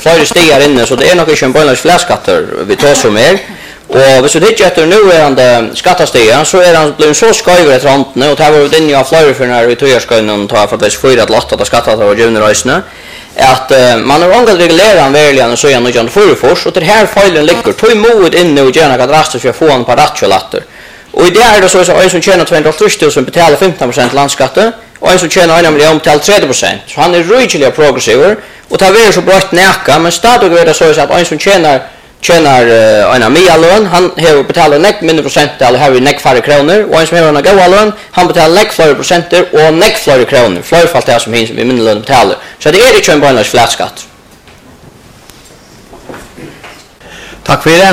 flere stiger inne, så det er nok ikke en bøylands flæskatter vi tar som Og hvis du ikke etter nuvarande skattestiger, så han blevet så skøyver etter håndene, og det har vært inne av flere for når vi tøyerskøyene tar for at vi 4-8 av skattet av givne røysene, at man har ångat regulera en verligen så gjennom gjennom forfors, og til her feilen ligger, tog mod inne og gjerne kan rastes for å få en par rattkjølatter. Og i det det så at en som tjener 230 000 betaler 15% landskatte, og en som tjener 1 million betaler 30%. Så han rydelig progressiver, og det har så brått nækka, men stadig er det så at en som tjener en mialön, han har betalat nek mindre procenttal här i nek färre kronor, och en som har en goda lön, han betalar nek fler procenter och nek fler kronor, flerfalt det som finns vid mindre lön betalar. Så det är inte en bönlags flätskatt. Tack för det.